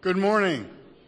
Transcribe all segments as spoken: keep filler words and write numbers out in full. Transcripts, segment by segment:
Good morning.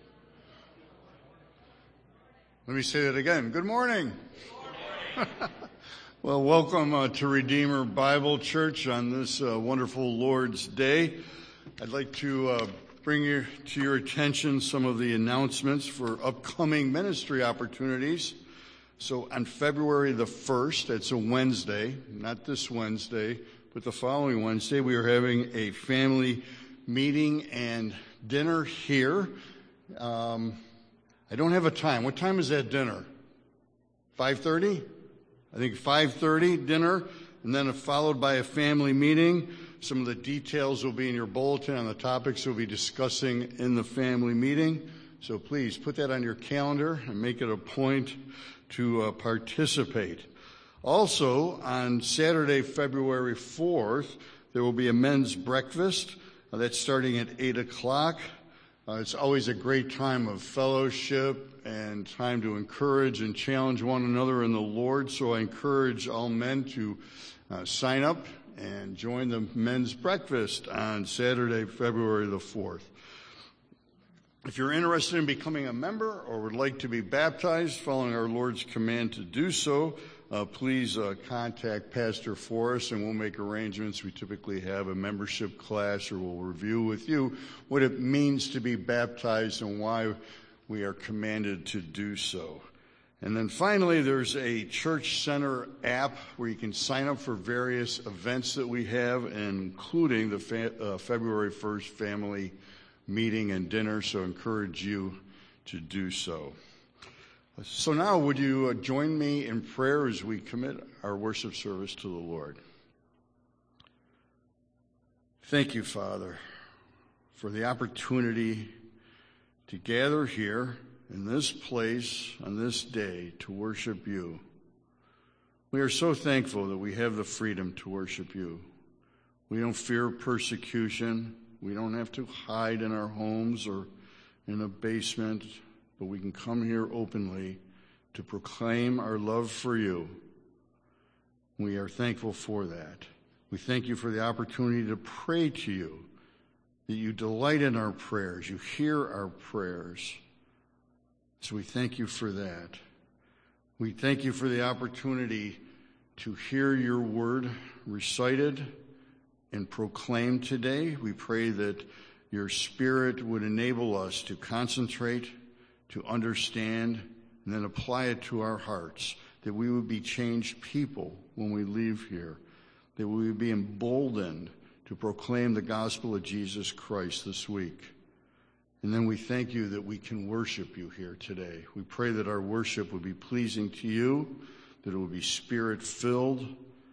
Let me say that again. Good morning. Good morning. Well, welcome uh, to Redeemer Bible Church on this uh, wonderful Lord's Day. I'd like to uh, bring you, to your attention some of the announcements for upcoming ministry opportunities. So on February the first, it's a Wednesday, not this Wednesday, but the following Wednesday, we are having a family meeting and dinner here. Um, I don't have a time. What time is that dinner? five thirty? I think five thirty dinner, and then followed by a family meeting. Some of the details will be in your bulletin on the topics we'll be discussing in the family meeting. So please put that on your calendar and make it a point to uh, participate. Also, on Saturday, February fourth, there will be a men's breakfast. Uh, that's starting at eight o'clock. Uh, it's always a great time of fellowship and time to encourage and challenge one another in the Lord. So I encourage all men to uh, sign up and join the men's breakfast on Saturday, February the fourth. If you're interested in becoming a member or would like to be baptized following our Lord's command to do so, uh, please uh, contact Pastor Forrest and we'll make arrangements. We typically have a membership class or we'll review with you what it means to be baptized and why we are commanded to do so. And then finally, there's a Church Center app where you can sign up for various events that we have, including the fa- uh, February first family meeting and dinner, so I encourage you to do so. So now would you uh, join me in prayer as we commit our worship service to the Lord. Thank you, Father, for the opportunity to gather here in this place on this day to worship you. We are so thankful that we have the freedom to worship you. We don't fear persecution. We don't have to hide in our homes or in a basement, but we can come here openly to proclaim our love for you. We are thankful for that. We thank you for the opportunity to pray to you, that you delight in our prayers, you hear our prayers. So we thank you for that. We thank you for the opportunity to hear your word recited and proclaimed today. We pray that your Spirit would enable us to concentrate, to understand, and then apply it to our hearts, that we would be changed people when we leave here, that we would be emboldened to proclaim the gospel of Jesus Christ this week. And then we thank you that we can worship you here today. We pray that our worship would be pleasing to you, that it would be Spirit-filled,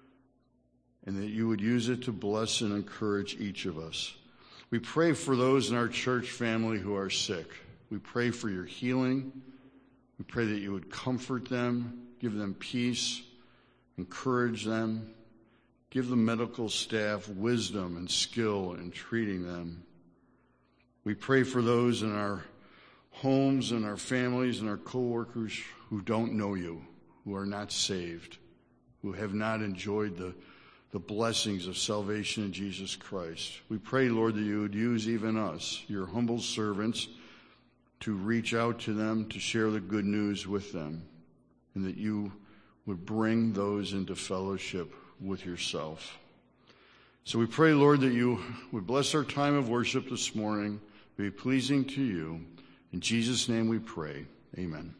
and that you would use it to bless and encourage each of us. We pray for those in our church family who are sick. We pray for your healing. We pray that you would comfort them, give them peace, encourage them, give the medical staff wisdom and skill in treating them. We pray for those in our homes and our families and our co-workers who don't know you, who are not saved, who have not enjoyed the the blessings of salvation in Jesus Christ. We pray, Lord, that you would use even us, your humble servants, to reach out to them, to share the good news with them, and that you would bring those into fellowship with yourself. So we pray, Lord, that you would bless our time of worship this morning, be pleasing to you. In Jesus' name we pray. Amen.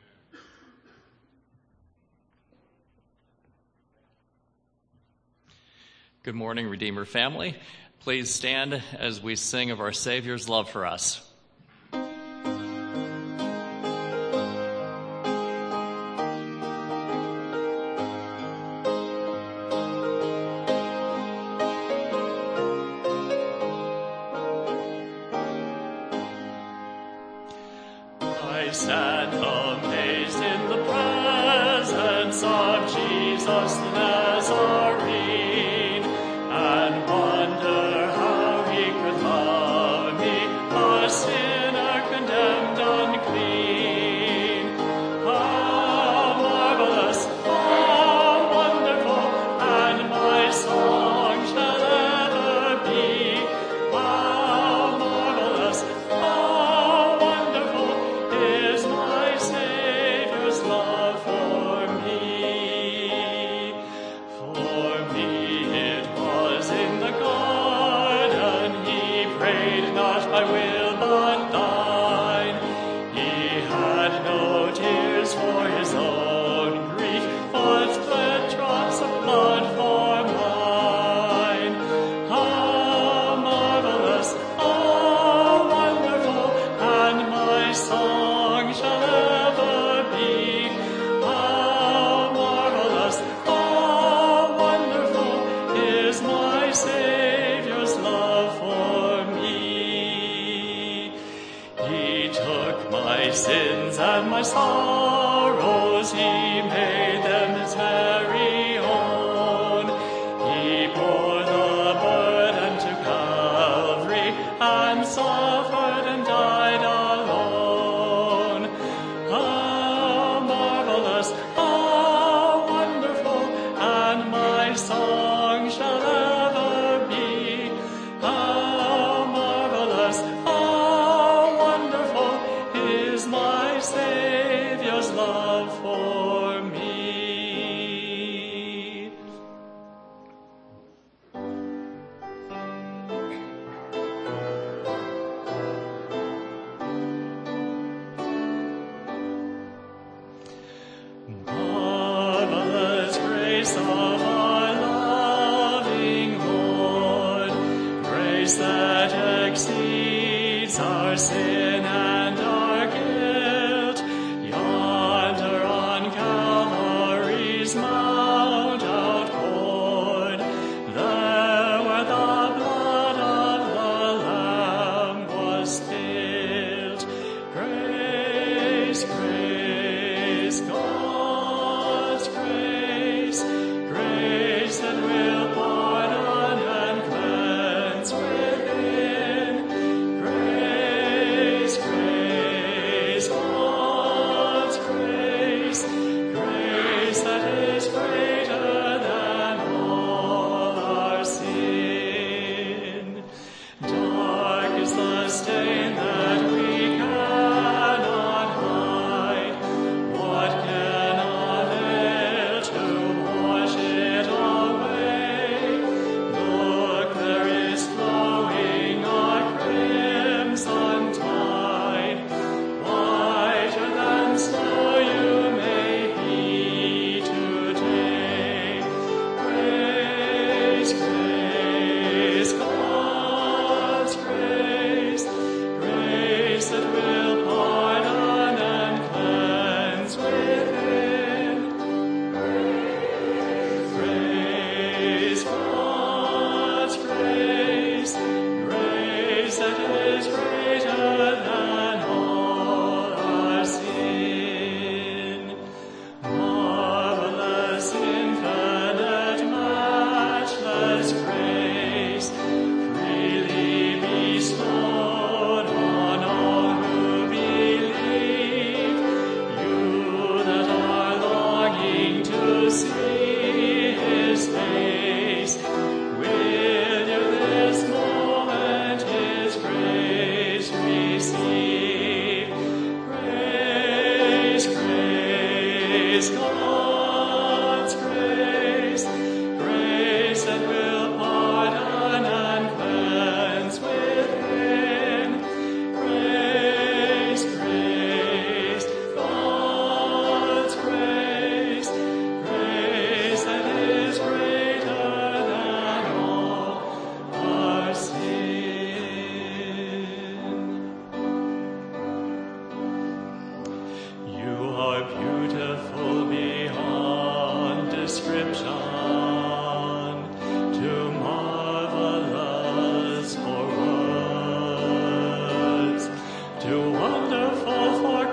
Good morning, Redeemer family. Please stand as we sing of our Savior's love for us. I stand amazed in the presence of Jesus the Nazarene. And wonder how he could love me, a sinner condemned unclean. How marvelous, how wonderful, and my song shall ever be. How marvelous, how My sins and my sorrows, he made them his very own. He bore the burden to Calvary and suffered and died alone. How marvelous, how wonderful, and my song shall ever be. How marvelous, how wonderful is my Savior's love for me. Marvelous grace of our loving Lord, grace that exceeds our sin and our guilt. Yonder on Calvary's mount outpoured, there where the blood of the Lamb was spilt. Grace, grace, God's grace, grace that will pardon and cleanse within. Grace, grace, God's grace, grace that is greater than all our sin. Dark is the stain that we cannot hide. What can avail to wash it away? Look, there is flowing our crimson tide. Whiter than snow you may be today. Grace, grace, God's grace, grace that will pardon and cleanse within. Grace, God's grace, grace that is greater than all our sin. Marvelous, infinite, matchless grace, freely bestowed on all who believe. You that are longing to see his face, will you this moment his grace receive? Grace, grace, God's grace, grace that will pardon and cleanse within. Grace, grace, God's grace, grace that is greater than all our sin. You are beautiful beyond description, too marvelous for words, too wonderful for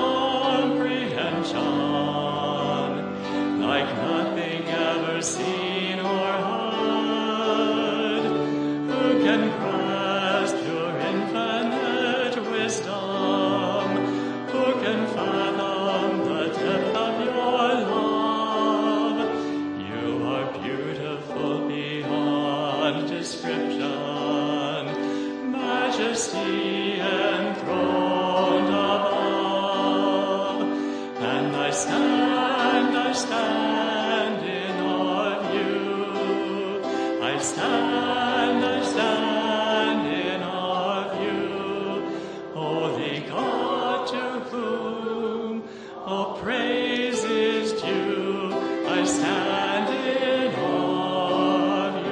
comprehension, like nothing ever seen or heard. Who can grasp your infinite wisdom? Who can fathom the depth of your love? You are beautiful beyond description, majesty enthroned above. And I stand, I stand in awe of you. I stand, I stand in awe of you. Holy God, to whom all praise is due, I stand in awe of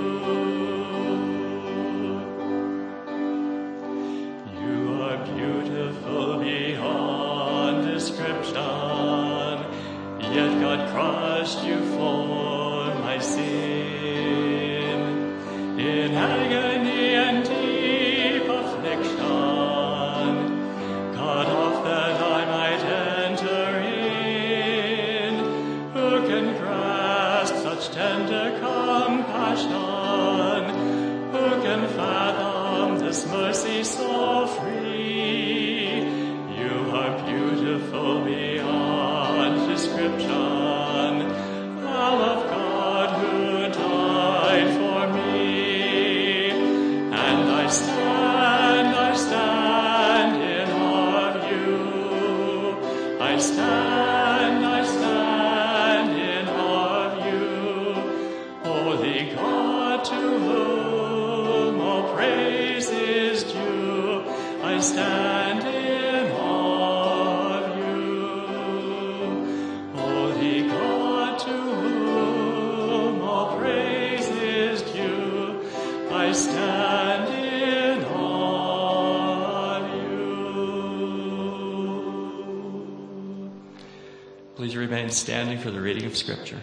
you. You are beautiful beyond description, yet God crushed you for my sin. In agony and deep affliction, God offered I stand in awe of you. Holy God, to whom all praise is due, I stand in awe of you. Please remain standing for the reading of Scripture.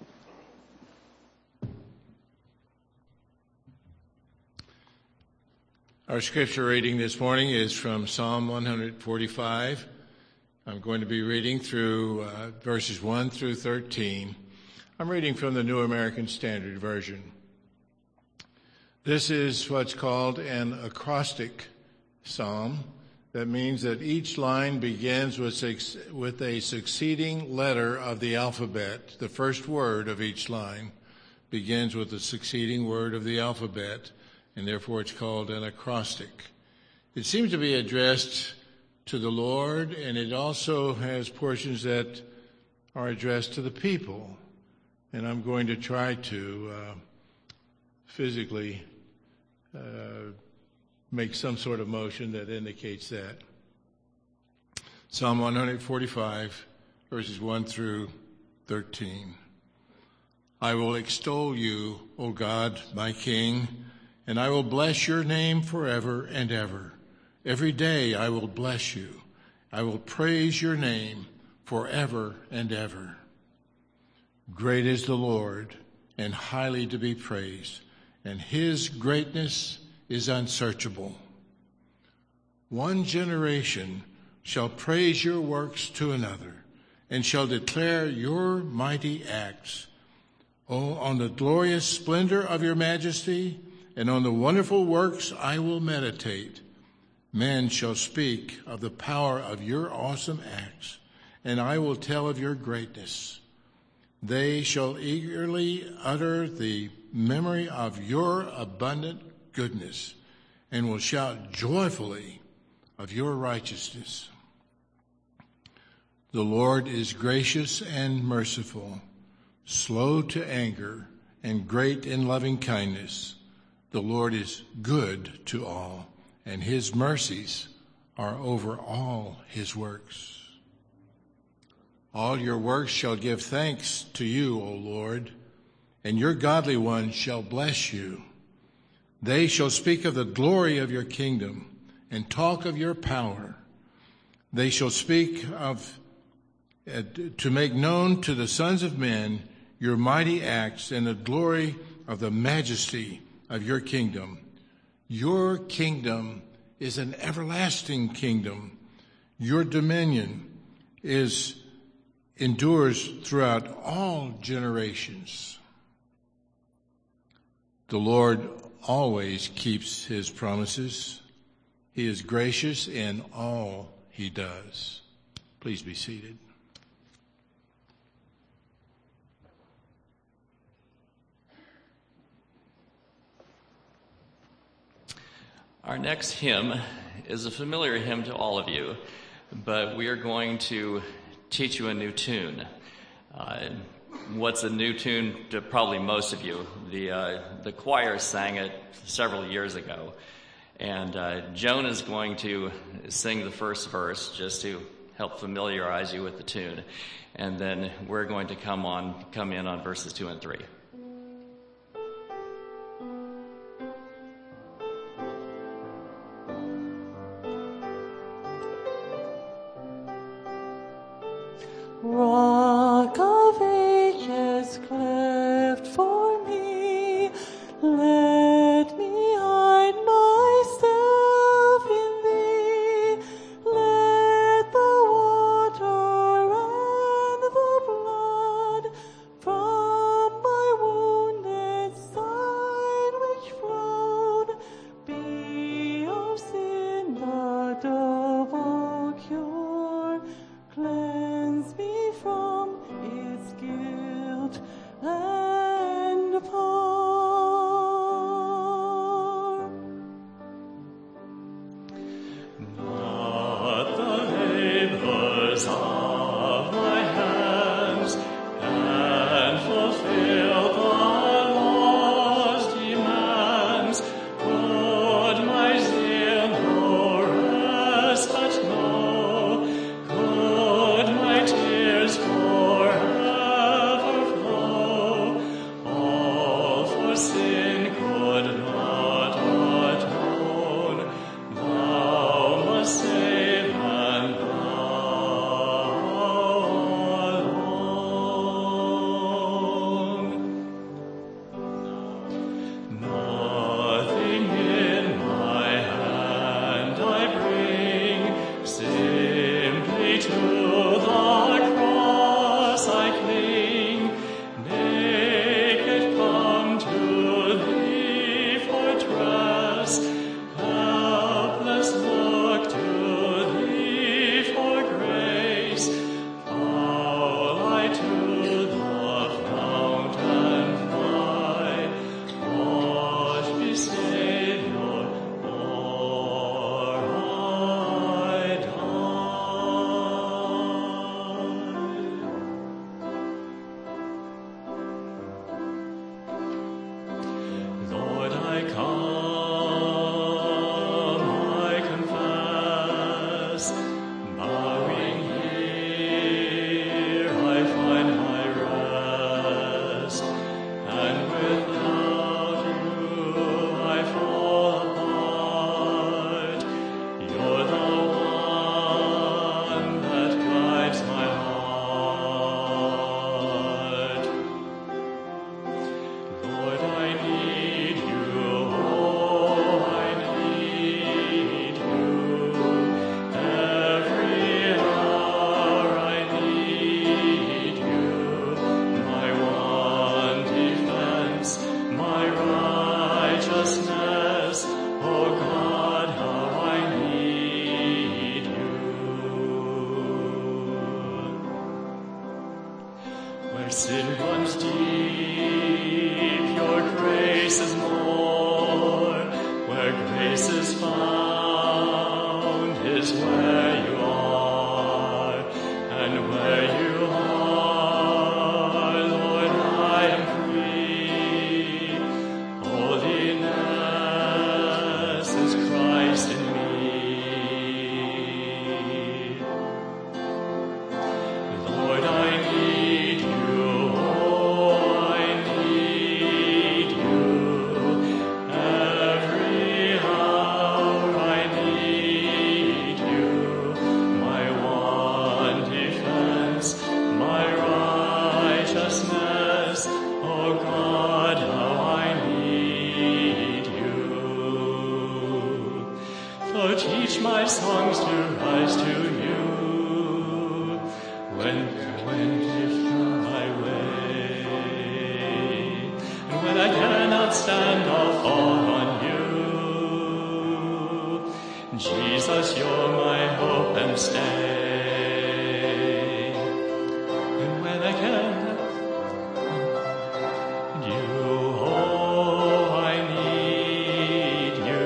Our scripture reading this morning is from Psalm one forty-five. I'm going to be reading through uh, verses one through thirteen. I'm reading from the New American Standard Version. This is what's called an acrostic psalm. That means that each line begins with, with a succeeding letter of the alphabet. The first word of each line begins with the succeeding word of the alphabet, and therefore it's called an acrostic. It seems to be addressed to the Lord, and it also has portions that are addressed to the people. And I'm going to try to uh, physically uh, make some sort of motion that indicates that. Psalm one forty-five, verses one through thirteen. I will extol you, O God, my King, and I will bless your name forever and ever. Every day I will bless you. I will praise your name forever and ever. Great is the Lord, and highly to be praised, and his greatness is unsearchable. One generation shall praise your works to another, and shall declare your mighty acts. Oh, on the glorious splendor of your majesty, and on the wonderful works I will meditate. Men shall speak of the power of your awesome acts, and I will tell of your greatness. They shall eagerly utter the memory of your abundant goodness, and will shout joyfully of your righteousness. The Lord is gracious and merciful, slow to anger, and great in loving kindness. The Lord is good to all, and his mercies are over all his works. All your works shall give thanks to you, O Lord, and your godly ones shall bless you. They shall speak of the glory of your kingdom and talk of your power. They shall speak of, uh, to make known to the sons of men your mighty acts and the glory of the majesty of your kingdom. Your kingdom is an everlasting kingdom. Your dominion is endures throughout all generations. The Lord always keeps his promises. He is gracious in all he does. Please be seated. Our next hymn is a familiar hymn to all of you, but we are going to teach you a new tune. Uh, what's a new tune to probably most of you? The uh, the choir sang it several years ago, and uh, Joan is going to sing the first verse just to help familiarize you with the tune, and then we're going to come on come in on verses two and three. Rock of ages, cleft for me, let me hide myself in thee. Let the water and the blood from my wounded side which flowed be of sin the double cure. Cleanse me from its guilt and power. Not the labors of my hands can fulfill the law's demands. Put my zeal no sin runs deep, your grace is more. Where grace is found is where you are, and where you are, Lord, I am free. Holiness is Christ in me. Lord, I need you, oh, I need you. Every hour I need you. My one defense, my righteousness. Oh God, how I need you. So teach my songs to rise to you. When, when different my way, and when I cannot stand, I'll fall on you. Jesus, you're my hope and stay. And when I cannot, you, oh, I need you.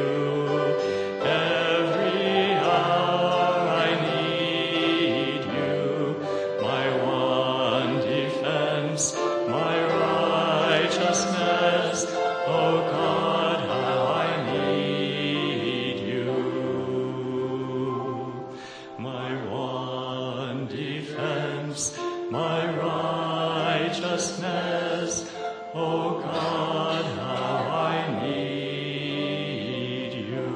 Every hour I need you. My one defense, my righteousness. Oh God, how I need you. My one defense, my righteousness. Oh God, how I need you.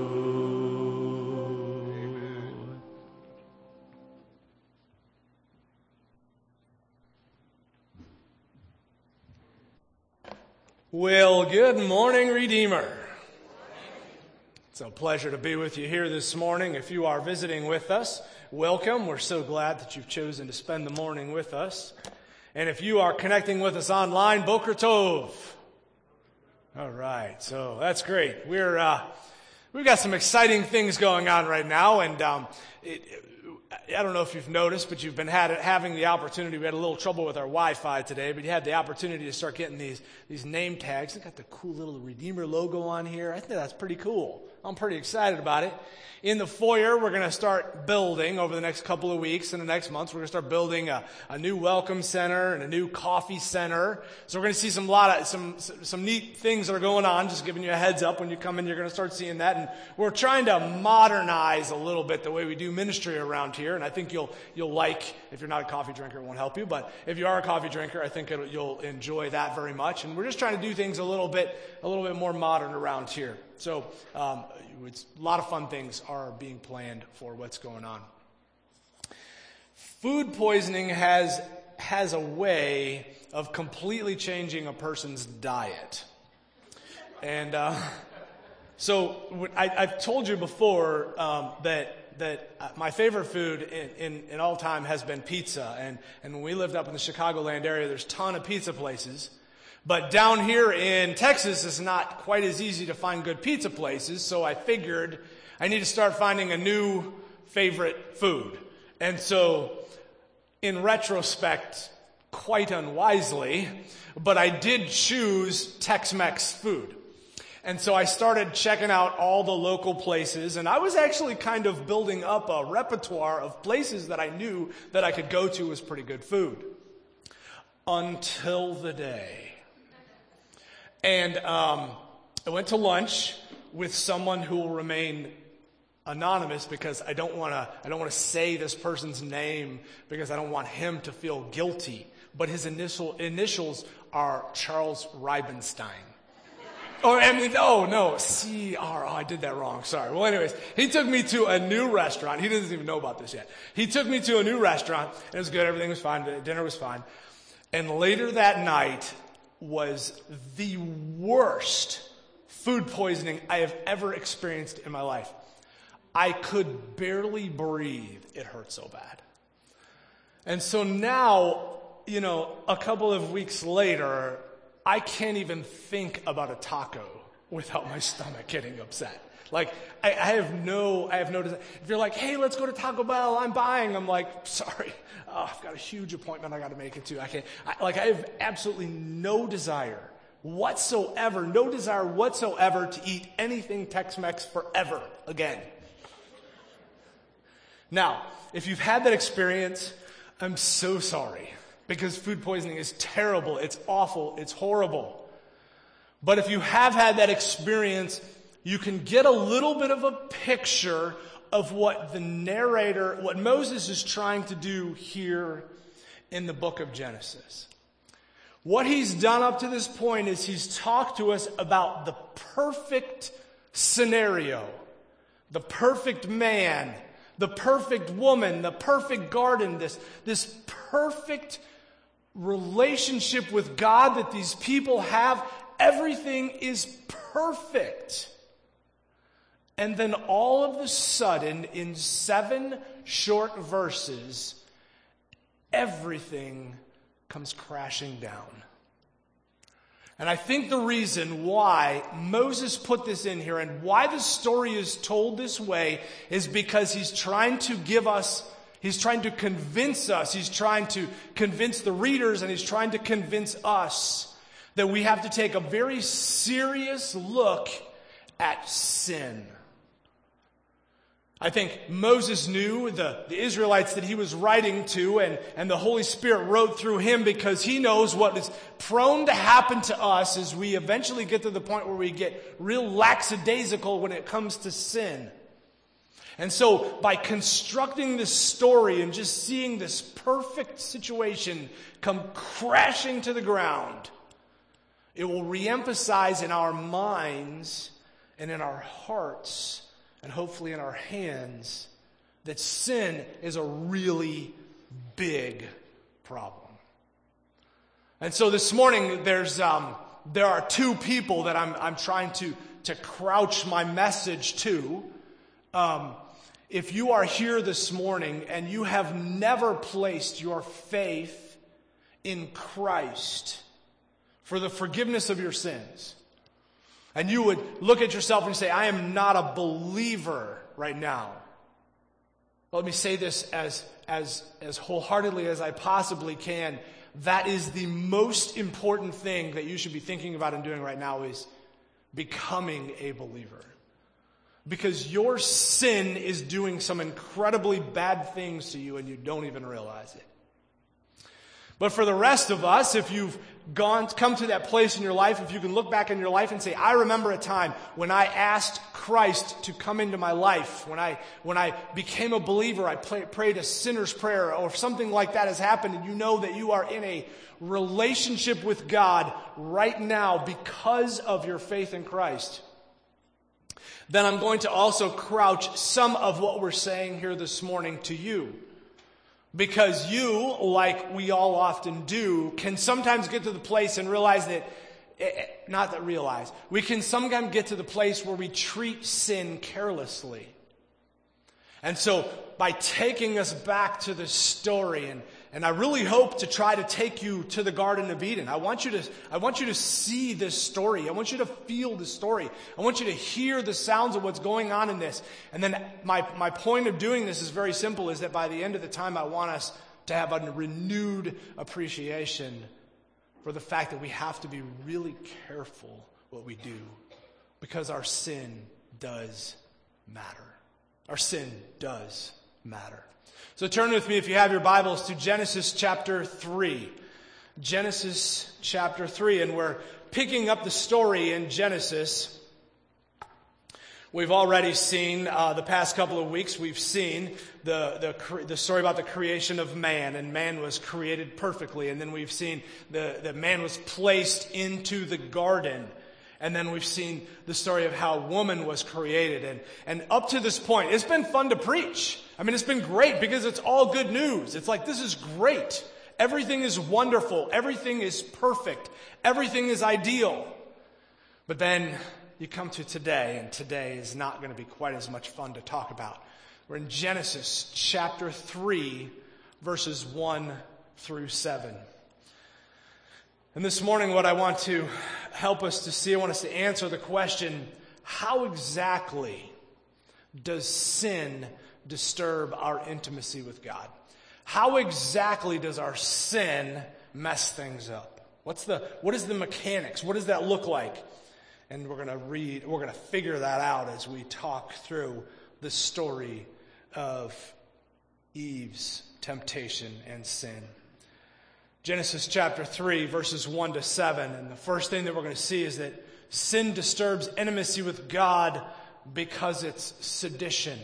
Well, good morning, Redeemer. It's a pleasure to be with you here this morning. If you are visiting with us, welcome. We're so glad that you've chosen to spend the morning with us. And if you are connecting with us online, Boker Tov. All right, so that's great. We're uh, we've got some exciting things going on right now, and um, it, I don't know if you've noticed, but you've been had, having the opportunity. We had a little trouble with our Wi-Fi today, but you had the opportunity to start getting these these name tags. They got the cool little Redeemer logo on here. I think that's pretty cool. I'm pretty excited about it. In the foyer, we're going to start building over the next couple of weeks and the next months. We're going to start building a, a new welcome center and a new coffee center. So we're going to see some lot of some some neat things that are going on. Just giving you a heads up when you come in, you're going to start seeing that. And we're trying to modernize a little bit the way we do ministry around here. And I think you'll you'll like. If you're not a coffee drinker, it won't help you. But if you are a coffee drinker, I think it'll, you'll enjoy that very much. And we're just trying to do things a little bit a little bit more modern around here. So um, it's, a lot of fun things are being planned for what's going on. Food poisoning has has a way of completely changing a person's diet. And uh, so I, I've told you before um, that that my favorite food in, in, in all time has been pizza. And, and when we lived up in the Chicagoland area, there's a ton of pizza places. But down here in Texas, it's not quite as easy to find good pizza places, so I figured I need to start finding a new favorite food. And so, in retrospect, quite unwisely, but I did choose Tex-Mex food. And so I started checking out all the local places, and I was actually kind of building up a repertoire of places that I knew that I could go to was pretty good food. Until the day. And um, I went to lunch with someone who will remain anonymous because I don't want to. I don't want to say this person's name because I don't want him to feel guilty. But his initial initials are Charles Reibenstein. Oh, I mean, oh no, C R. Oh, I did that wrong. Sorry. Well, anyways, he took me to a new restaurant. He doesn't even know about this yet. He took me to a new restaurant. It was good. Everything was fine. The dinner was fine. And later that night was the worst food poisoning I have ever experienced in my life. I could barely breathe. It hurt so bad. And so now, you know, a couple of weeks later, I can't even think about a taco without my stomach getting upset. Like, I, I have no, I have no desire. If you're like, hey, let's go to Taco Bell, I'm buying. I'm like, sorry, oh, I've got a huge appointment I got to make it to. I can't, I, like, I have absolutely no desire whatsoever, no desire whatsoever to eat anything Tex-Mex forever again. Now, if you've had that experience, I'm so sorry, because food poisoning is terrible, it's awful, it's horrible. But if you have had that experience, you can get a little bit of a picture of what the narrator, what Moses is trying to do here in the book of Genesis. What he's done up to this point is he's talked to us about the perfect scenario, the perfect man, the perfect woman, the perfect garden, this, this perfect relationship with God that these people have. Everything is perfect. And then all of a sudden, in seven short verses, everything comes crashing down. And I think the reason why Moses put this in here and why the story is told this way is because he's trying to give us, he's trying to convince us, he's trying to convince the readers, and he's trying to convince us that we have to take a very serious look at sin. I think Moses knew the, the Israelites that he was writing to, and, and the Holy Spirit wrote through him because he knows what is prone to happen to us as we eventually get to the point where we get real lackadaisical when it comes to sin. And so by constructing this story and just seeing this perfect situation come crashing to the ground, it will reemphasize in our minds and in our hearts and hopefully in our hands that sin is a really big problem. And so this morning there's um, there are two people that I'm I'm trying to to crouch my message to. Um, if you are here this morning and you have never placed your faith in Christ for the forgiveness of your sins, and you would look at yourself and say, I am not a believer right now. Let me say this as, as, as wholeheartedly as I possibly can. That is the most important thing that you should be thinking about and doing right now, is becoming a believer. Because your sin is doing some incredibly bad things to you and you don't even realize it. But for the rest of us, if you've gone, come to that place in your life, if you can look back in your life and say, I remember a time when I asked Christ to come into my life, when I, when I became a believer, I pray, prayed a sinner's prayer, or something like that has happened, and you know that you are in a relationship with God right now because of your faith in Christ, then I'm going to also crouch some of what we're saying here this morning to you. Because you, like we all often do, can sometimes get to the place and realize that, not that realize, we can sometimes get to the place where we treat sin carelessly. And so by taking us back to the story, and, and I really hope to try to take you to the Garden of Eden. I want you to, I want you to see this story. I want you to feel the story. I want you to hear the sounds of what's going on in this. And then my, my point of doing this is very simple, is that by the end of the time, I want us to have a renewed appreciation for the fact that we have to be really careful what we do, because our sin does matter. Our sin does matter. So turn with me, if you have your Bibles, to Genesis chapter three. Genesis chapter three, and we're picking up the story in Genesis. We've already seen, uh, the past couple of weeks, we've seen the, the, the story about the creation of man, and man was created perfectly. And then we've seen the, that man was placed into the garden. And then we've seen the story of how woman was created. And, and up to this point, it's been fun to preach. I mean, it's been great because it's all good news. It's like, this is great. Everything is wonderful. Everything is perfect. Everything is ideal. But then you come to today, and today is not going to be quite as much fun to talk about. We're in Genesis chapter three, verses one through seven. And this morning, what I want to help us to see, I want us to answer the question, how exactly does sin disturb our intimacy with God? How exactly does our sin mess things up? What's the, what is the mechanics? What does that look like? And we're going to read, we're going to figure that out as we talk through the story of Eve's temptation and sin. Genesis chapter three, verses one to seven. And the first thing that we're going to see is that sin disturbs intimacy with God because it's sedition.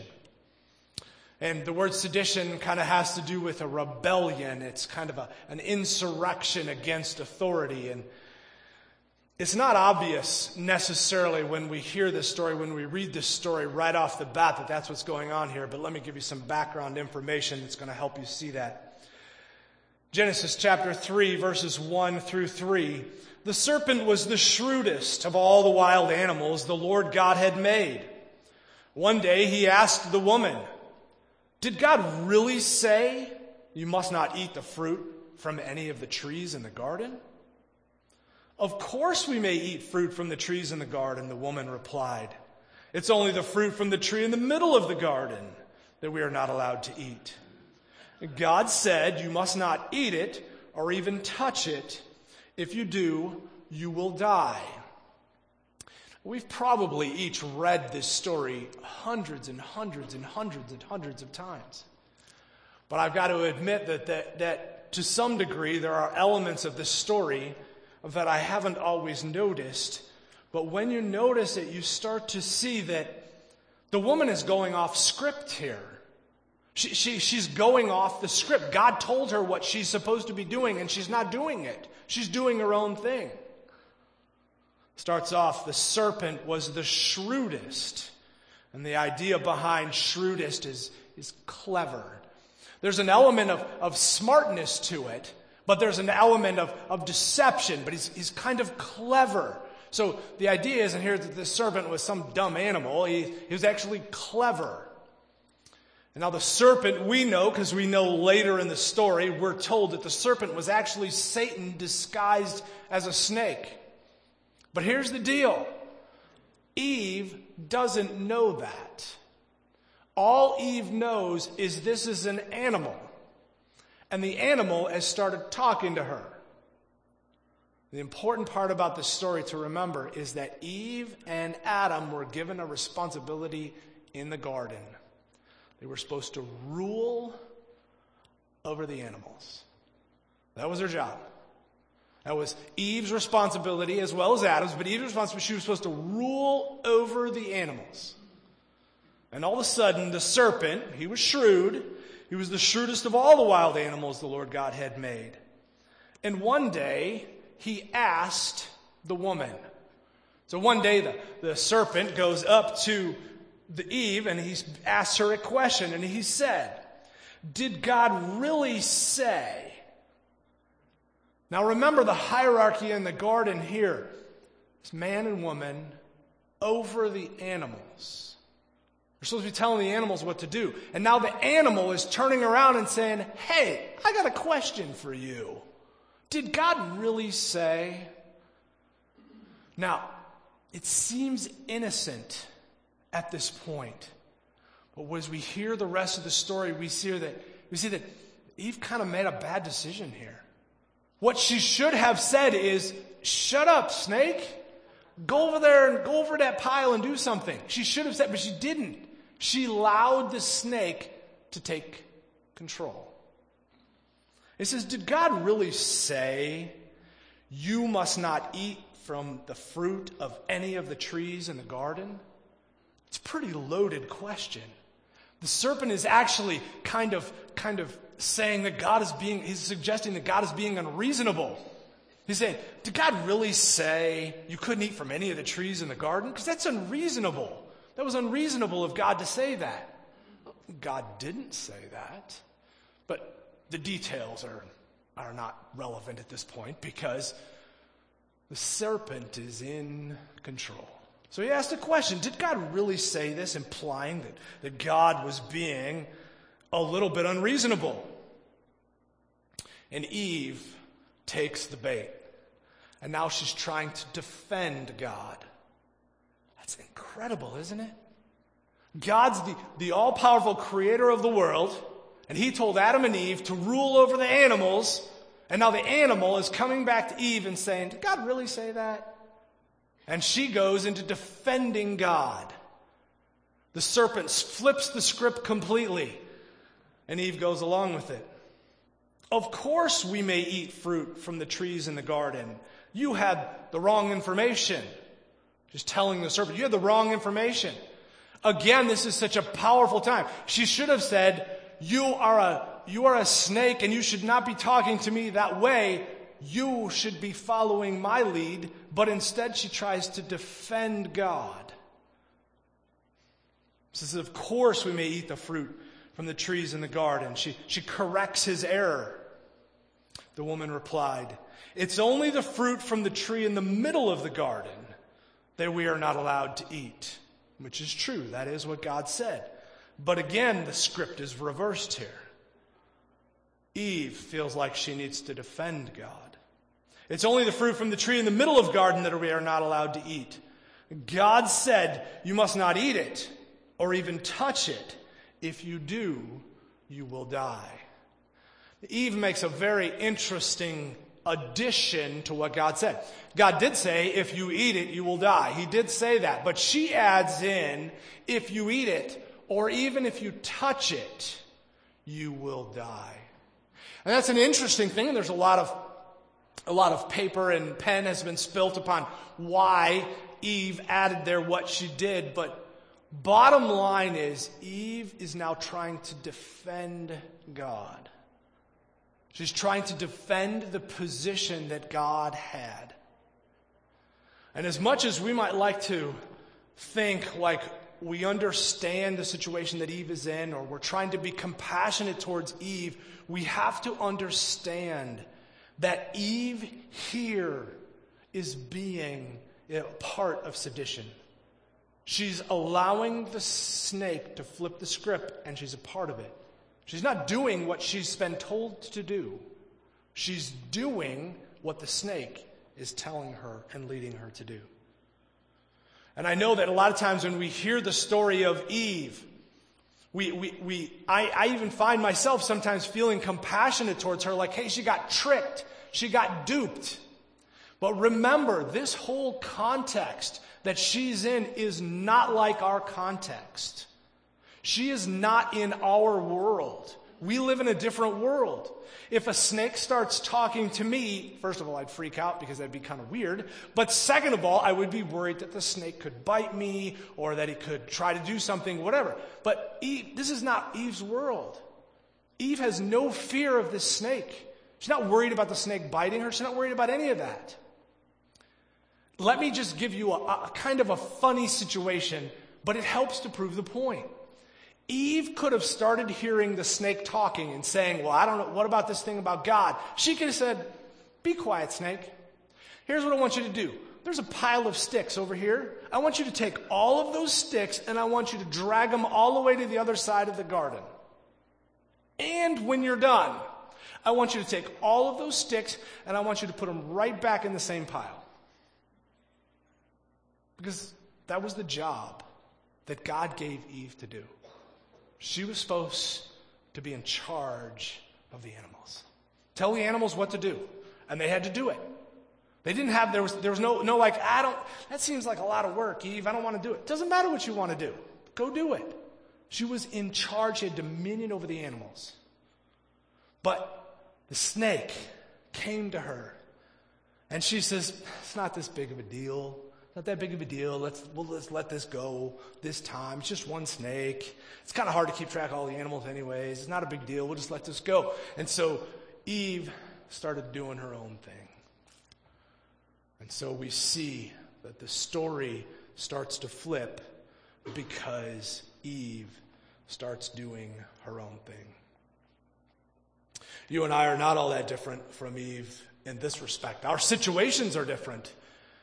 And the word sedition kind of has to do with a rebellion. It's kind of a, an insurrection against authority. And it's not obvious necessarily when we hear this story, when we read this story right off the bat, that that's what's going on here. But let me give you some background information that's going to help you see that. Genesis chapter three, verses one through three. The serpent was the shrewdest of all the wild animals the Lord God had made. One day he asked the woman, "Did God really say you must not eat the fruit from any of the trees in the garden?" "Of course we may eat fruit from the trees in the garden," the woman replied. "It's only the fruit from the tree in the middle of the garden that we are not allowed to eat. God said you must not eat it or even touch it. If you do, you will die." We've probably each read this story hundreds and hundreds and hundreds and hundreds of times. But I've got to admit that, that, that to some degree there are elements of this story that I haven't always noticed. But when you notice it, you start to see that the woman is going off script here. She, she, she's going off the script. God told her what she's supposed to be doing, and she's not doing it. She's doing her own thing. Starts off, the serpent was the shrewdest. And the idea behind shrewdest is, is clever. There's an element of, of smartness to it, but there's an element of, of deception. But he's, he's kind of clever. So the idea isn't here that the serpent was some dumb animal. He, he was actually clever. And now the serpent, we know, because we know later in the story, we're told that the serpent was actually Satan disguised as a snake. But here's the deal. Eve doesn't know that. All Eve knows is this is an animal. And the animal has started talking to her. The important part about this story to remember is that Eve and Adam were given a responsibility in the garden. They were supposed to rule over the animals. That was their job. That was Eve's responsibility as well as Adam's, but Eve's responsibility, she was supposed to rule over the animals. And all of a sudden, the serpent, he was shrewd. He was the shrewdest of all the wild animals the Lord God had made. And one day, he asked the woman. So one day, the, the serpent goes up to the Eve and he asks her a question. And he said, "Did God really say?" Now remember the hierarchy in the garden here. It's man and woman over the animals. They're supposed to be telling the animals what to do. And now the animal is turning around and saying, "Hey, I got a question for you. Did God really say?" Now, it seems innocent at this point. But as we hear the rest of the story, we see that, we see that Eve kind of made a bad decision here. What she should have said is, "Shut up, snake. Go over there and go over that pile and do something." She should have said, but she didn't. She allowed the snake to take control. It says, "Did God really say you must not eat from the fruit of any of the trees in the garden?" It's a pretty loaded question. The serpent is actually kind of, kind of saying that God is being, he's suggesting that God is being unreasonable. He's saying, did God really say you couldn't eat from any of the trees in the garden? Because that's unreasonable. That was unreasonable of God to say that. God didn't say that. But the details are, are not relevant at this point because the serpent is in control. So he asked a question, did God really say this, implying that, that God was being a little bit unreasonable? And Eve takes the bait. And now she's trying to defend God. That's incredible, isn't it? God's the, the all-powerful creator of the world, and he told Adam and Eve to rule over the animals, and now the animal is coming back to Eve and saying, did God really say that? And she goes into defending God. The serpent flips the script completely, and Eve goes along with it. Of course we may eat fruit from the trees in the garden. You had the wrong information. Just telling the serpent, you had the wrong information. Again, this is such a powerful time. She should have said, you are a, you are a snake and you should not be talking to me that way. You should be following my lead. But instead she tries to defend God. She says, of course we may eat the fruit from the trees in the garden. She, she corrects his error. The woman replied, it's only the fruit from the tree in the middle of the garden that we are not allowed to eat. Which is true. That is what God said. But again, the script is reversed here. Eve feels like she needs to defend God. It's only the fruit from the tree in the middle of the garden that we are not allowed to eat. God said, you must not eat it or even touch it. If you do, you will die. Eve makes a very interesting addition to what God said. God did say, if you eat it, you will die. He did say that. But she adds in, if you eat it, or even if you touch it, you will die. And that's an interesting thing, and there's a lot of a lot of paper and pen has been spilt upon why Eve added there what she did. But bottom line is, Eve is now trying to defend God. She's trying to defend the position that God had. And as much as we might like to think like we understand the situation that Eve is in, or we're trying to be compassionate towards Eve, we have to understand that Eve here is being a part of sedition. She's allowing the snake to flip the script, and she's a part of it. She's not doing what she's been told to do. She's doing what the snake is telling her and leading her to do. And I know that a lot of times when we hear the story of Eve, we, we, we, I, I even find myself sometimes feeling compassionate towards her, like, hey, she got tricked. She got duped. But remember, this whole context that she's in is not like our context. She is not in our world. We live in a different world. If a snake starts talking to me, first of all, I'd freak out because that'd be kind of weird. But second of all, I would be worried that the snake could bite me or that he could try to do something, whatever. But Eve, this is not Eve's world. Eve has no fear of this snake. She's not worried about the snake biting her. She's not worried about any of that. Let me just give you a, a kind of a funny situation, but it helps to prove the point. Eve could have started hearing the snake talking and saying, well, I don't know, what about this thing about God? She could have said, be quiet, snake. Here's what I want you to do. There's a pile of sticks over here. I want you to take all of those sticks and I want you to drag them all the way to the other side of the garden. And when you're done, I want you to take all of those sticks and I want you to put them right back in the same pile. Because that was the job that God gave Eve to do. She was supposed to be in charge of the animals. Tell the animals what to do. And they had to do it. They didn't have, there was, there was no, no like, I don't, that seems like a lot of work, Eve. I don't want to do it. Doesn't matter what you want to do. Go do it. She was in charge. She had dominion over the animals. But the snake came to her. And she says, it's not this big of a deal. Not that big of a deal. Let's, well, let's let this go this time. It's just one snake. It's kind of hard to keep track of all the animals anyways. It's not a big deal. We'll just let this go. And so Eve started doing her own thing. And so we see that the story starts to flip because Eve starts doing her own thing. You and I are not all that different from Eve in this respect. Our situations are different.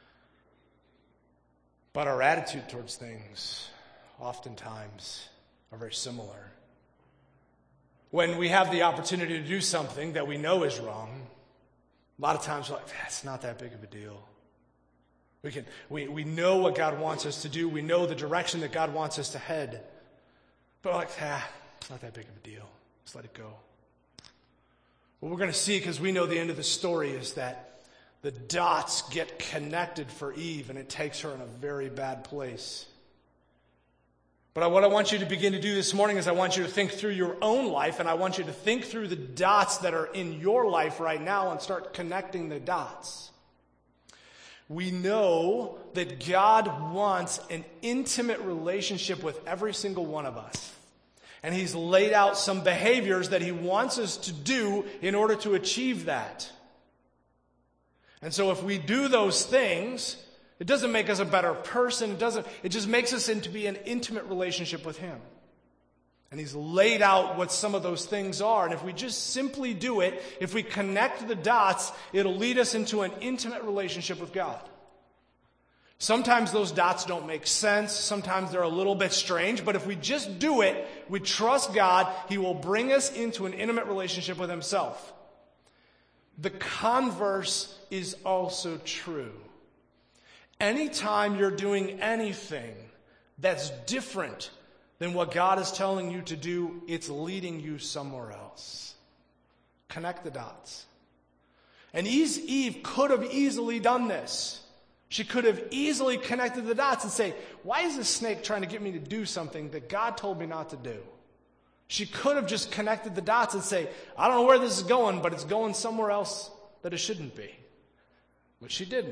But our attitude towards things oftentimes are very similar. When we have the opportunity to do something that we know is wrong, a lot of times we're like, it's not that big of a deal. We can we, we know what God wants us to do. We know the direction that God wants us to head. But like, ah, it's not that big of a deal. Just let it go. What we're going to see, because we know the end of the story, is that the dots get connected for Eve, and it takes her in a very bad place. But what I want you to begin to do this morning is I want you to think through your own life, and I want you to think through the dots that are in your life right now and start connecting the dots. We know that God wants an intimate relationship with every single one of us. And He's laid out some behaviors that He wants us to do in order to achieve that. And so if we do those things, it doesn't make us a better person. It doesn't, it just makes us into be an intimate relationship with Him. And He's laid out what some of those things are. And if we just simply do it, if we connect the dots, it'll lead us into an intimate relationship with God. Sometimes those dots don't make sense. Sometimes they're a little bit strange. But if we just do it, we trust God, He will bring us into an intimate relationship with Himself. The converse is also true. Anytime you're doing anything that's different than what God is telling you to do, it's leading you somewhere else. Connect the dots. And Eve could have easily done this. She could have easily connected the dots and say, why is this snake trying to get me to do something that God told me not to do? She could have just connected the dots and say, I don't know where this is going, but it's going somewhere else that it shouldn't be. But she didn't.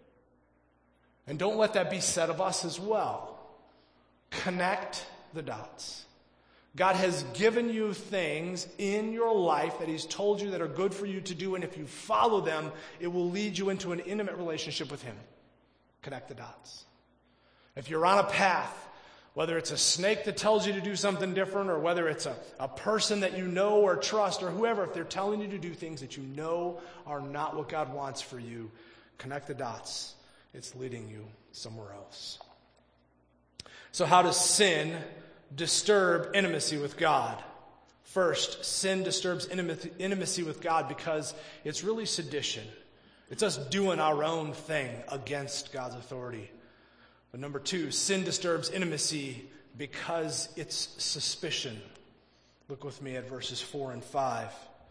And don't let that be said of us as well. Connect the dots. God has given you things in your life that He's told you that are good for you to do, and if you follow them, it will lead you into an intimate relationship with Him. Connect the dots. If you're on a path, whether it's a snake that tells you to do something different, or whether it's a, a person that you know or trust, or whoever, if they're telling you to do things that you know are not what God wants for you, connect the dots. It's leading you somewhere else. So how does sin disturb intimacy with God? First, sin disturbs intimacy with God because it's really sedition. It's us doing our own thing against God's authority. But number two, sin disturbs intimacy because it's suspicion. Look with me at verses four and five.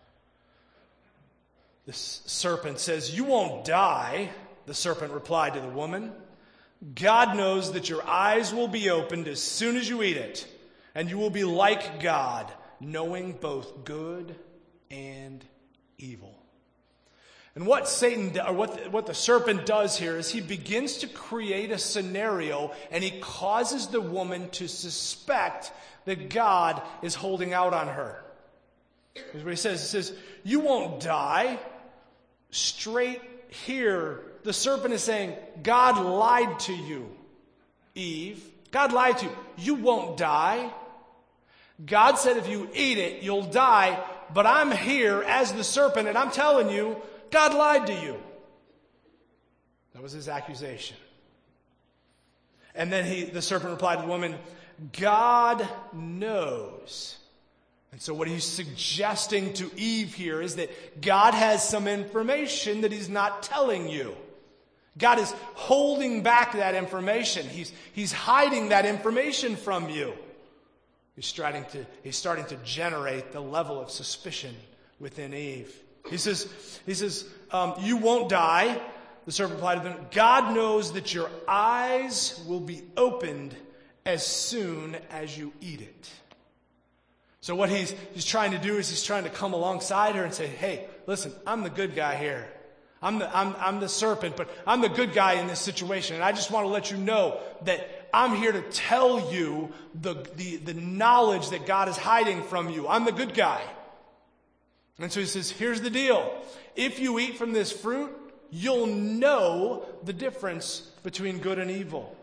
This serpent says, "You won't die." The serpent replied to the woman, "God knows that your eyes will be opened as soon as you eat it, and you will be like God, knowing both good and evil." And what Satan, or what the, what the serpent does here is he begins to create a scenario, and he causes the woman to suspect that God is holding out on her. Here's what he says. He says, "You won't die." Straight here, the serpent is saying, God lied to you, Eve. God lied to you. You won't die. God said if you eat it, you'll die. But I'm here as the serpent, and I'm telling you, God lied to you. That was his accusation. And then he, the serpent replied to the woman, God knows. And so what he's suggesting to Eve here is that God has some information that he's not telling you. God is holding back that information. He's, he's hiding that information from you. He's starting to, he's starting to generate the level of suspicion within Eve. He says, he says, um, you won't die. The serpent replied to them, God knows that your eyes will be opened as soon as you eat it. So what he's, he's trying to do is he's trying to come alongside her and say, hey, listen, I'm the good guy here. I'm the, I'm, I'm the serpent, but I'm the good guy in this situation. And I just want to let you know that I'm here to tell you the, the, the knowledge that God is hiding from you. I'm the good guy. And so he says, here's the deal. If you eat from this fruit, you'll know the difference between good and evil.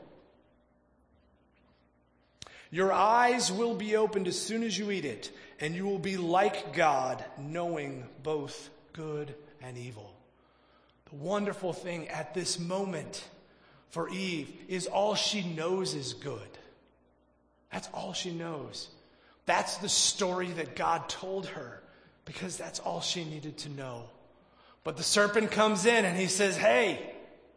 Your eyes will be opened as soon as you eat it, and you will be like God, knowing both good and evil. The wonderful thing at this moment for Eve is all she knows is good. That's all she knows. That's the story that God told her, because that's all she needed to know. But the serpent comes in and he says, hey,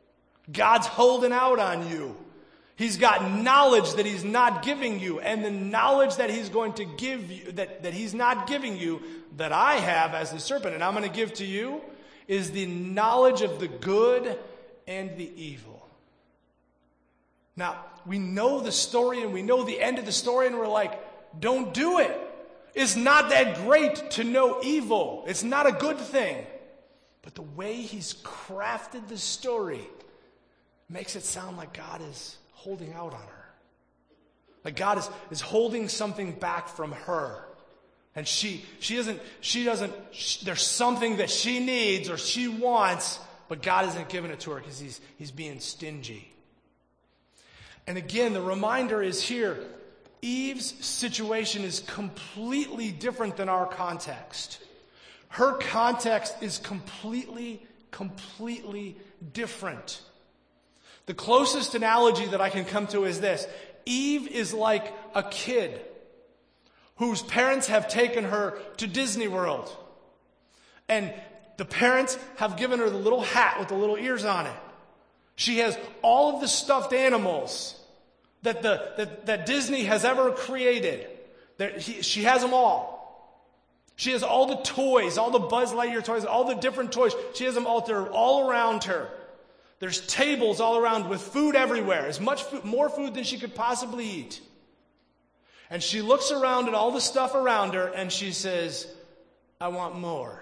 God's holding out on you. He's got knowledge that he's not giving you, and the knowledge that he's going to give you, that, that he's not giving you, that I have as the serpent, and I'm going to give to you, is the knowledge of the good and the evil. Now, we know the story and we know the end of the story, and we're like, don't do it. It's not that great to know evil. It's not a good thing. But the way he's crafted the story makes it sound like God is holding out on her. Like God is, is holding something back from her. And she she doesn't, she doesn't, she, there's something that she needs or she wants, but God isn't giving it to her because he's, he's being stingy. And again, the reminder is here, Eve's situation is completely different than our context. Her context is completely, completely different. The closest analogy that I can come to is this. Eve is like a kid whose parents have taken her to Disney World. And the parents have given her the little hat with the little ears on it. She has all of the stuffed animals that the that, that Disney has ever created. There, he, she has them all. She has all the toys, all the Buzz Lightyear toys, all the different toys. She has them all there, all around her. There's tables all around with food everywhere, as much food, more food than she could possibly eat. And she looks around at all the stuff around her and she says, I want more.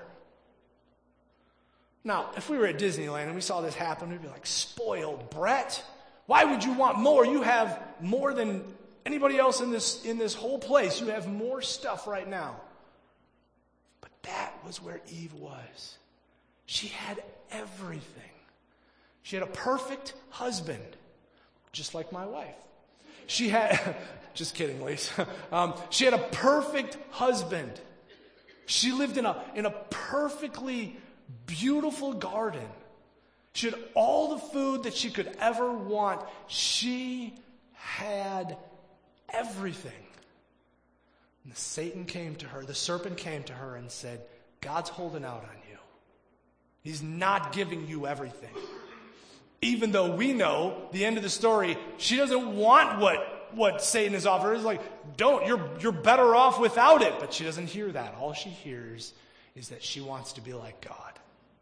Now, if we were at Disneyland and we saw this happen, we'd be like, spoiled brat. Why would you want more? You have more than anybody else in this, in this whole place. You have more stuff right now. But that was where Eve was. She had everything. She had a perfect husband, just like my wife. She had, just kidding, Lisa. Um, she had a perfect husband. She lived in a, in a perfectly beautiful garden. She had all the food that she could ever want. She had everything. And the Satan came to her, the serpent came to her and said, God's holding out on you. He's not giving you everything. Even though we know the end of the story, she doesn't want what, what Satan is offering. It's like, don't, you're, you're better off without it. But she doesn't hear that. All she hears is that she wants to be like God.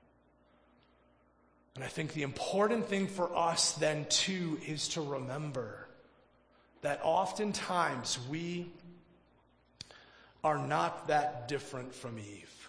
And I think the important thing for us then too is to remember that oftentimes we are not that different from Eve.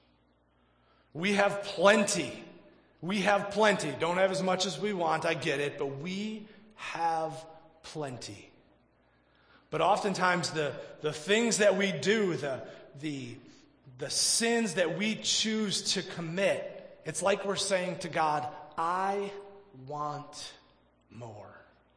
We have plenty. We have plenty. Don't have as much as we want, I get it, but we have plenty. But oftentimes the, the things that we do, the, the, the sins that we choose to commit, it's like we're saying to God, I want more.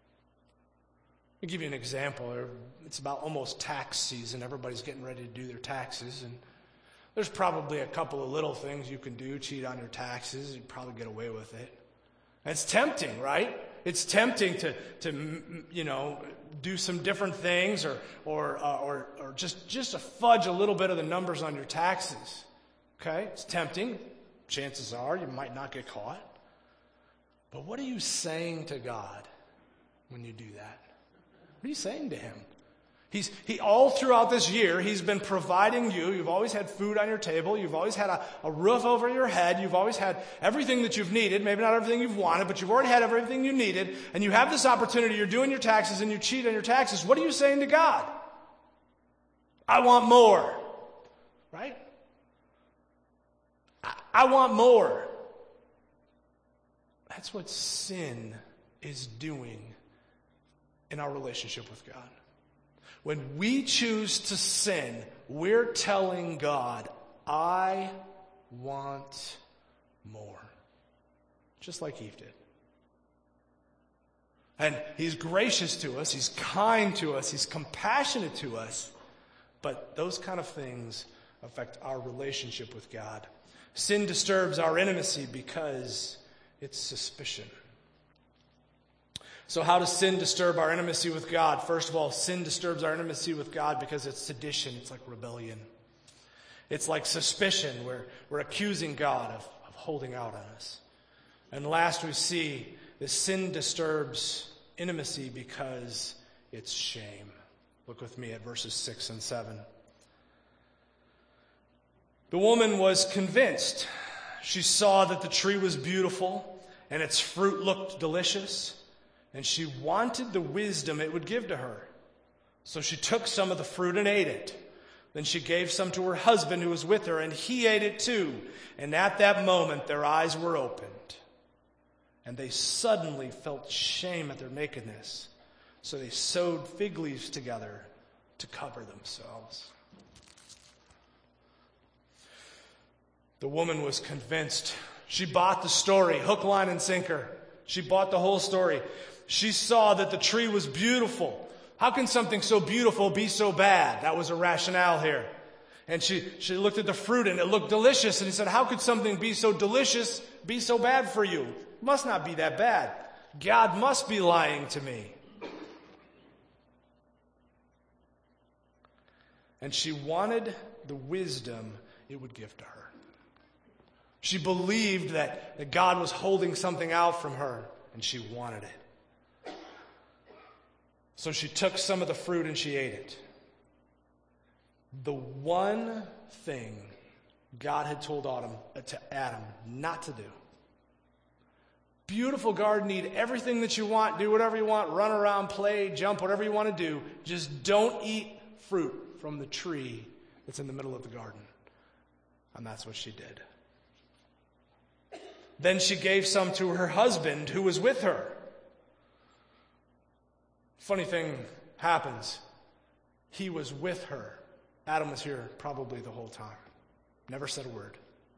I'll give you an example. It's about almost tax season. Everybody's getting ready to do their taxes, and there's probably a couple of little things you can do, cheat on your taxes, you'd probably get away with it. And it's tempting, right? It's tempting to, to you know, do some different things or or uh, or, or just, just to fudge a little bit of the numbers on your taxes. Okay? It's tempting. Chances are you might not get caught. But what are you saying to God when you do that? What are you saying to him? He's he all throughout this year, he's been providing you. You've always had food on your table. You've always had a, a roof over your head. You've always had everything that you've needed. Maybe not everything you've wanted, but you've already had everything you needed. And you have this opportunity. You're doing your taxes and you cheat on your taxes. What are you saying to God? I want more. Right? I, I want more. That's what sin is doing in our relationship with God. When we choose to sin, we're telling God, I want more. Just like Eve did. And he's gracious to us, he's kind to us, he's compassionate to us. But those kind of things affect our relationship with God. Sin disturbs our intimacy because it's suspicion. So how does sin disturb our intimacy with God? First of all, sin disturbs our intimacy with God because it's sedition. It's like rebellion. It's like suspicion. We're, we're accusing God of, of holding out on us. And last we see this sin disturbs intimacy because it's shame. Look with me at verses six and seven. The woman was convinced. She saw that the tree was beautiful and its fruit looked delicious, and she wanted the wisdom it would give to her. So she took some of the fruit and ate it. Then she gave some to her husband who was with her, and he ate it too. And at that moment their eyes were opened, and they suddenly felt shame at their nakedness. So they sewed fig leaves together to cover themselves. The woman was convinced. She bought the story, hook, line, and sinker. She bought the whole story. She saw that the tree was beautiful. How can something so beautiful be so bad? That was her rationale here. And she, she looked at the fruit and it looked delicious. And he said, how could something be so delicious be so bad for you? It must not be that bad. God must be lying to me. And she wanted the wisdom it would give to her. She believed that, that God was holding something out from her, and she wanted it. So she took some of the fruit and she ate it. The one thing God had told Adam, uh, to Adam not to do. Beautiful garden, eat everything that you want, do whatever you want, run around, play, jump, whatever you want to do. Just don't eat fruit from the tree that's in the middle of the garden. And that's what she did. Then she gave some to her husband who was with her. Funny thing happens. He was with her. Adam was here probably the whole time. Never said a word.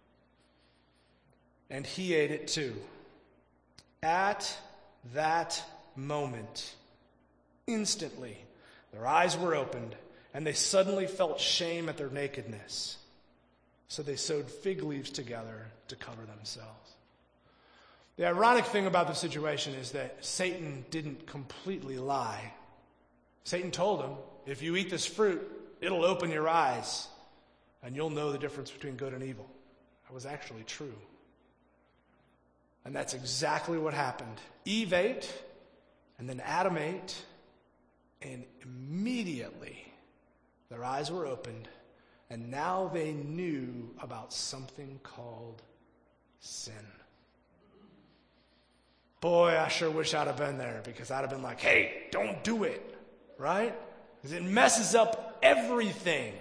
And he ate it too. At that moment, instantly, their eyes were opened, and they suddenly felt shame at their nakedness. So they sewed fig leaves together to cover themselves. The ironic thing about the situation is that Satan didn't completely lie. Satan told him, if you eat this fruit, it'll open your eyes, and you'll know the difference between good and evil. That was actually true. And that's exactly what happened. Eve ate, and then Adam ate, and immediately their eyes were opened, and now they knew about something called sin. Boy, I sure wish I'd have been there, because I'd have been like, hey, don't do it, right? Because it messes up everything.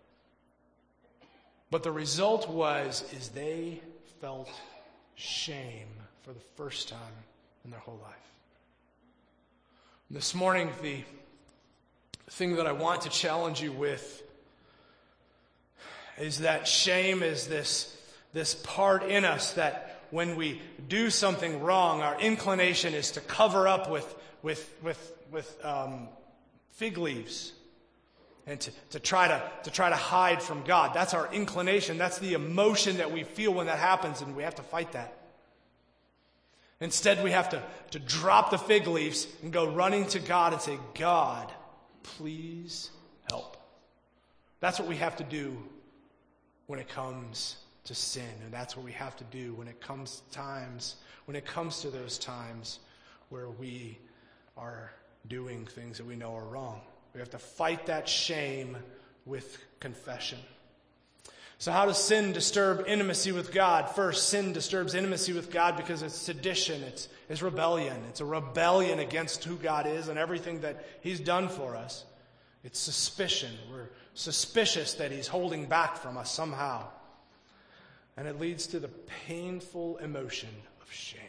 But the result was, is they felt shame for the first time in their whole life. And this morning, the thing that I want to challenge you with is that shame is this, this part in us that when we do something wrong, our inclination is to cover up with, with, with, with um, fig leaves. And to, to try to to try to hide from God. That's our inclination. That's the emotion that we feel when that happens, and we have to fight that. Instead, we have to, to drop the fig leaves and go running to God and say, God, please help. That's what we have to do when it comes to sin. And that's what we have to do when it comes times, when it comes to those times where we are doing things that we know are wrong. We have to fight that shame with confession. So how does sin disturb intimacy with God? First, sin disturbs intimacy with God because it's sedition, it's, it's rebellion. It's a rebellion against who God is and everything that He's done for us. It's suspicion. We're suspicious that He's holding back from us somehow. And it leads to the painful emotion of shame.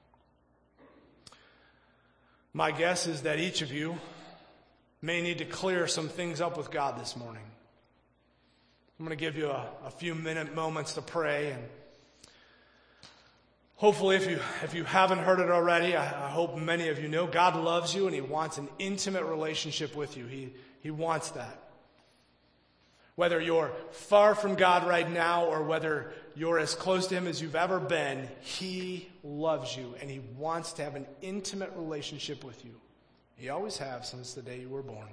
My guess is that each of you may need to clear some things up with God this morning. I'm going to give you a, a few minute moments to pray, and hopefully if you if you haven't heard it already, I, I hope many of you know God loves you and He wants an intimate relationship with you. He, he wants that. Whether you're far from God right now or whether you're as close to Him as you've ever been, He loves you and He wants to have an intimate relationship with you. He always has since the day you were born.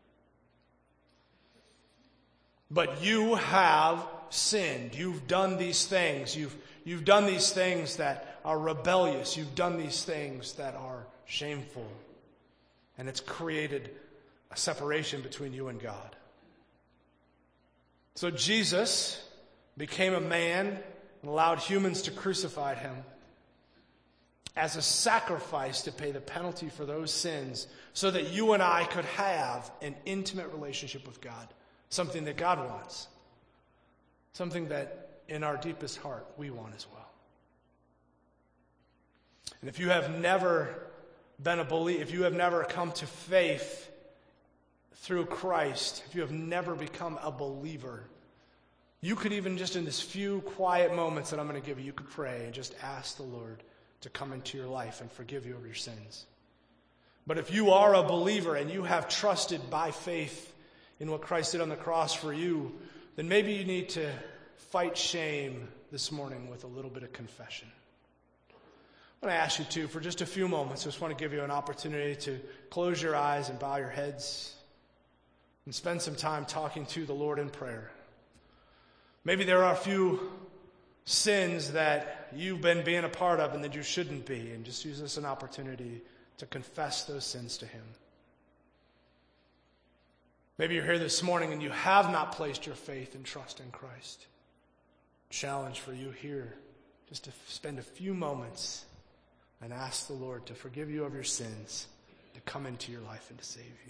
But you have sinned. You've done these things. You've, you've done these things that are rebellious. You've done these things that are shameful. And it's created a separation between you and God. So Jesus became a man and allowed humans to crucify him as a sacrifice to pay the penalty for those sins so that you and I could have an intimate relationship with God, something that God wants, something that in our deepest heart we want as well. And if you have never been a believer, if you have never come to faith through Christ, if you have never become a believer, you could even just in this few quiet moments that I'm going to give you, you could pray and just ask the Lord to come into your life and forgive you of your sins. But if you are a believer and you have trusted by faith in what Christ did on the cross for you, then maybe you need to fight shame this morning with a little bit of confession. I'm going to ask you to, for just a few moments, I just want to give you an opportunity to close your eyes and bow your heads and spend some time talking to the Lord in prayer. Maybe there are a few sins that you've been being a part of and that you shouldn't be, and just use this as an opportunity to confess those sins to him. Maybe you're here this morning and you have not placed your faith and trust in Christ. Challenge for you here just to spend a few moments and ask the Lord to forgive you of your sins, to come into your life and to save you.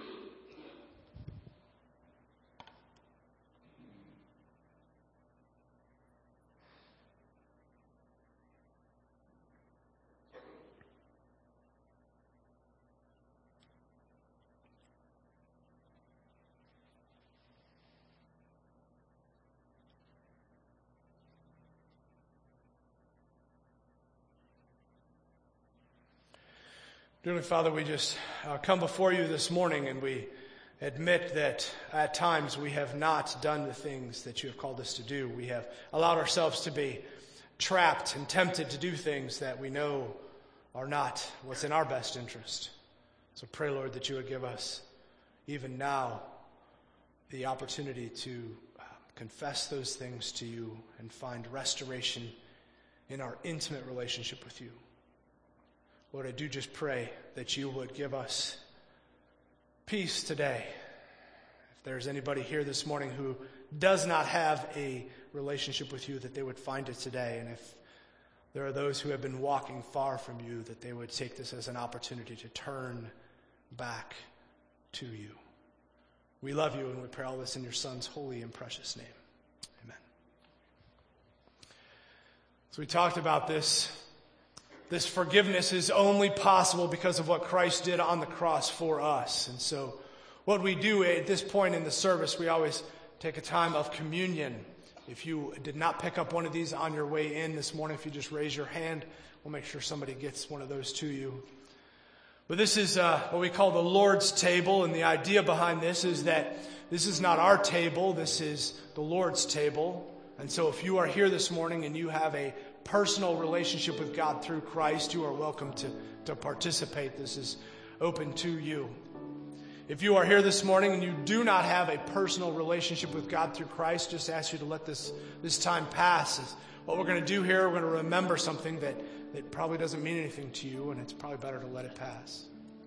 Dearly Father, we just uh, come before you this morning and we admit that at times we have not done the things that you have called us to do. We have allowed ourselves to be trapped and tempted to do things that we know are not what's in our best interest. So pray, Lord, that you would give us, even now, the opportunity to uh, confess those things to you and find restoration in our intimate relationship with you. Lord, I do just pray that you would give us peace today. If there's anybody here this morning who does not have a relationship with you, that they would find it today. And if there are those who have been walking far from you, that they would take this as an opportunity to turn back to you. We love you, and we pray all this in your Son's holy and precious name. Amen. So we talked about this. This forgiveness is only possible because of what Christ did on the cross for us. And so what we do at this point in the service, we always take a time of communion. If you did not pick up one of these on your way in this morning, if you just raise your hand, we'll make sure somebody gets one of those to you. But this is uh, what we call the Lord's table, and the idea behind this is that this is not our table, this is the Lord's table. And so if you are here this morning and you have a personal relationship with God through Christ, you are welcome to, to participate. This is open to you. If you are here this morning and you do not have a personal relationship with God through Christ, just ask you to let this, this time pass. What we're going to do here, we're going to remember something that, that probably doesn't mean anything to you, and it's probably better to let it pass.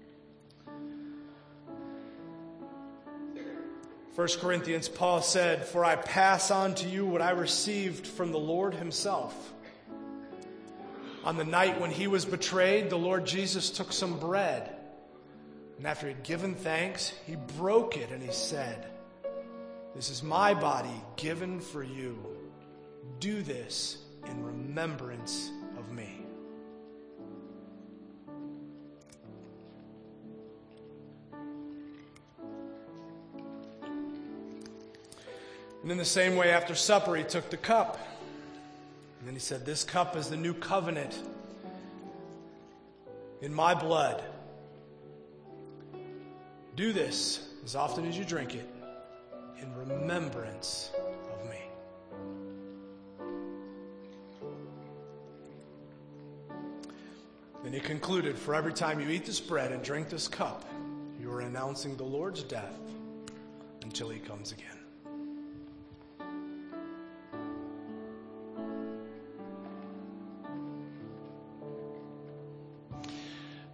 First Corinthians, Paul said, "For I pass on to you what I received from the Lord himself. On the night when he was betrayed, the Lord Jesus took some bread, and after he had given thanks, he broke it and he said, 'This is my body given for you. Do this in remembrance of me.'" And in the same way, after supper, he took the cup. And then he said, "This cup is the new covenant in my blood. Do this as often as you drink it in remembrance of me." Then he concluded, "For every time you eat this bread and drink this cup, you are announcing the Lord's death until he comes again."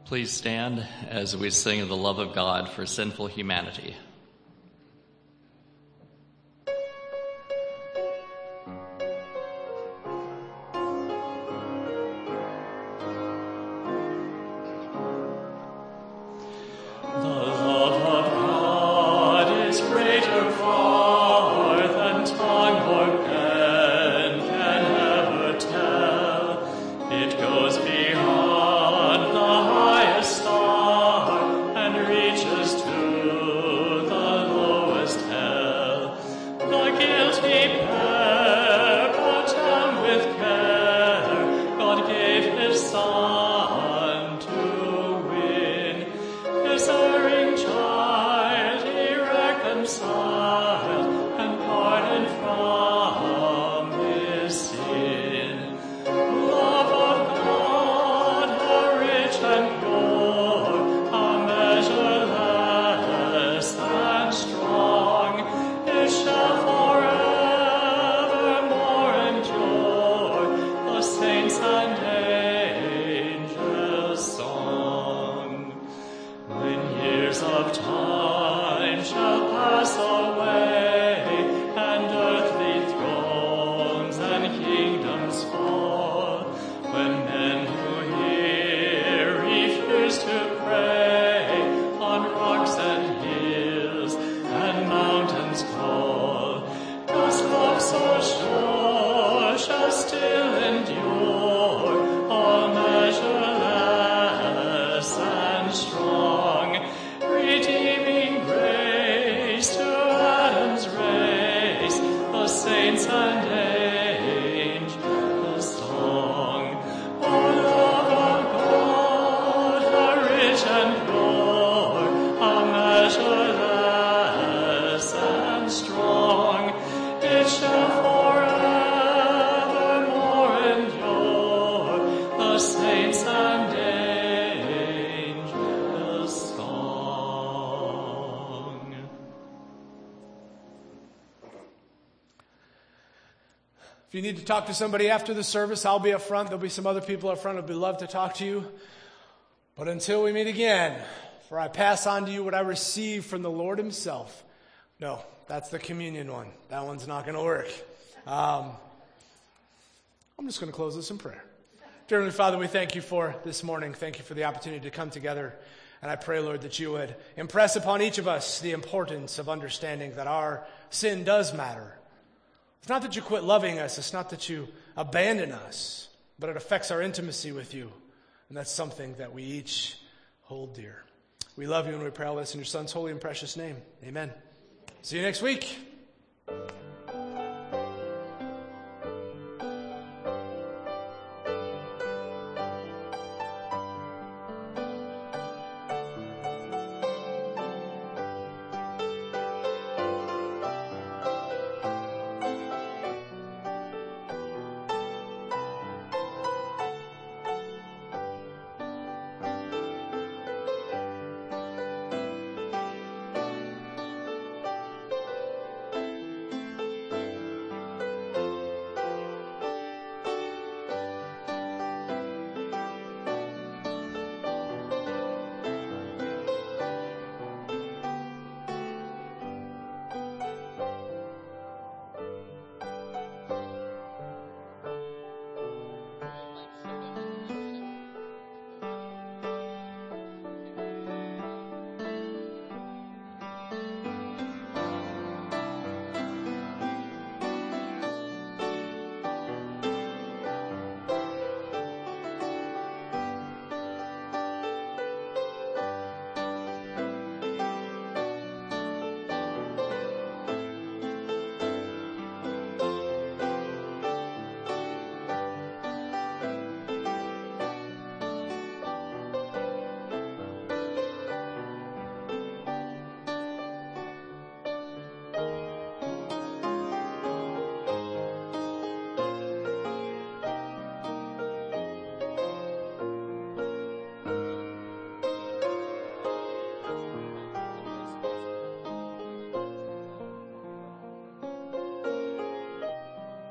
Please stand as we sing of the love of God for sinful humanity. If you need to talk to somebody after the service, I'll be up front. There'll be some other people up front who'd be love to talk to you. But until we meet again, for I pass on to you what I received from the Lord himself. No, that's the communion one. That one's not going to work. Um, I'm just going to close this in prayer. Dear Heavenly Father, we thank you for this morning. Thank you for the opportunity to come together. And I pray, Lord, that you would impress upon each of us the importance of understanding that our sin does matter. It's not that you quit loving us. It's not that you abandon us, but it affects our intimacy with you. And that's something that we each hold dear. We love you and we pray all this in your Son's holy and precious name. Amen. See you next week.